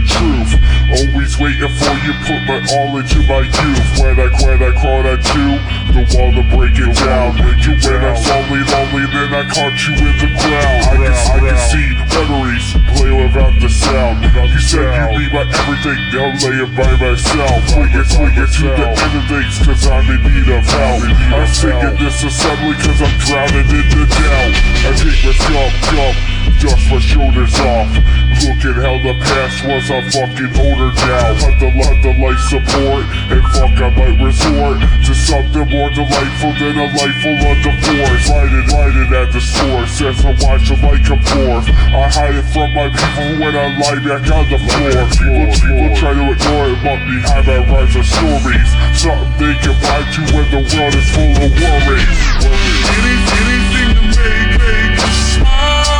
truth. Always waiting for you, put my all into my youth. When I crawled onto the wall to break it down. You when I'm lonely, then I caught you in the ground. I can see memories play without the sound. You said you'd be my everything, now I'm laying by myself. Swinging to the end of things, cause I'm in need of help. I'm singing this assembly cause I'm drowning in the doubt. I take my jump, dust my shoulders off. Look at how the past was, I'm fucking older now. Cut the life support, and fuck I might resort to something more delightful than a life full of divorce. Riding at the source, as I watch the light come forth. I hide it from my people when I lie back on the floor. People try to ignore it, but behind my rhymes are stories. Something they can vibe to when the world is full of worries. Anything to make you smile.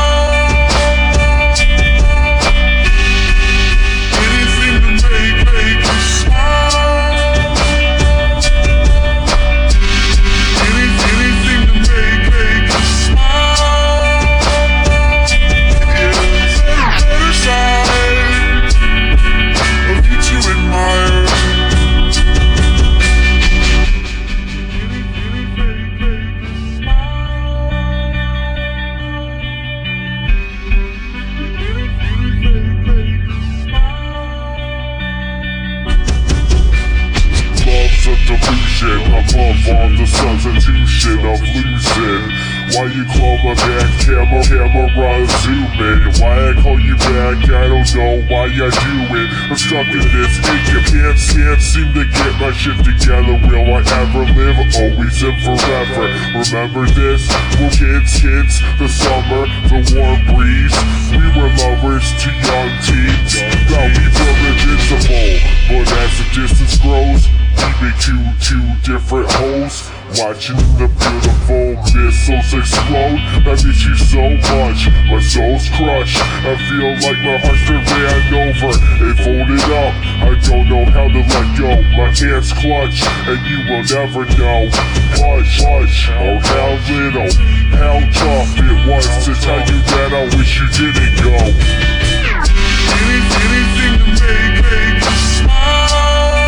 Delusion above all the substitution of losing. Why you call my back camera zooming? Why I call you back, I don't know why I do it. I'm stuck in this ink, can't seem to get my shit together. Will I ever live? Always and forever. Remember this? Well, kids, the summer, the warm breeze. We were lovers to young teens. Now we were invincible, but as the distance grows, we make two different holes. Watching the beautiful missiles explode. I miss you so much, my soul's crushed. I feel like my heart's been ran over and folded up. I don't know how to let go, my hands clutch, and you will never know. Hush, oh how little, how tough it was to tell you that I wish you didn't go. Anything to make you smile.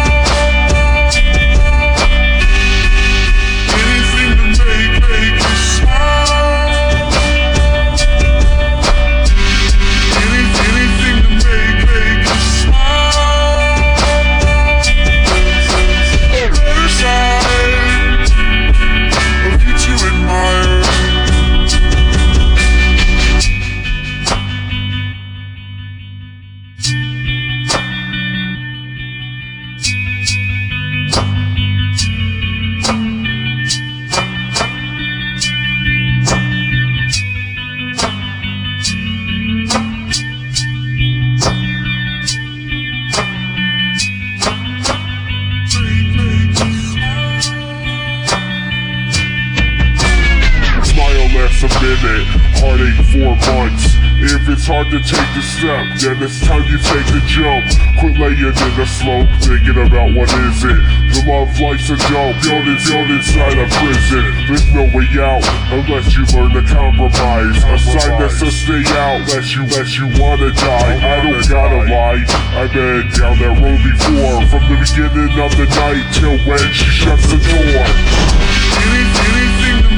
A minute, heartache 4 months. If it's hard to take the step, then it's time you take the jump. Quit laying in the slope, thinking about what is it. The love life's a dope, built inside a prison. There's no way out, unless you learn to compromise. A sign that says stay out, unless you wanna die. I don't gotta lie, I've been down that road before. From the beginning of the night till when she shuts the door. Anything to